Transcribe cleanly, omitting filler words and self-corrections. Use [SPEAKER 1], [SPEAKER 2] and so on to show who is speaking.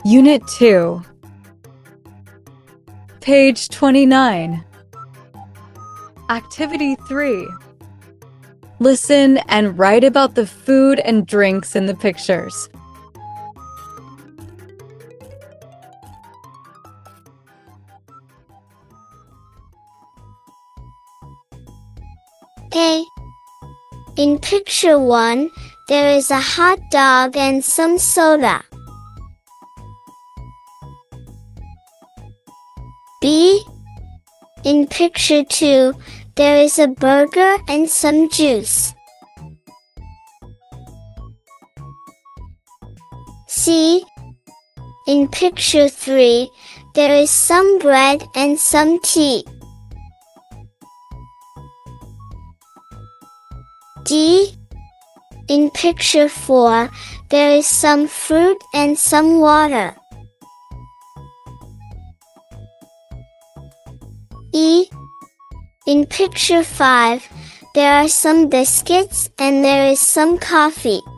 [SPEAKER 1] Unit 2, page 29. Activity 3. Listen and write about the food and drinks in the pictures.
[SPEAKER 2] A. In picture 1, there is a hot dog and some soda. B. In picture 2, there is a burger and some juice. C. In picture 3, there is some bread and some tea. D. In picture 4, there is some fruit and some water. E. In picture 5, there are some biscuits and there is some coffee.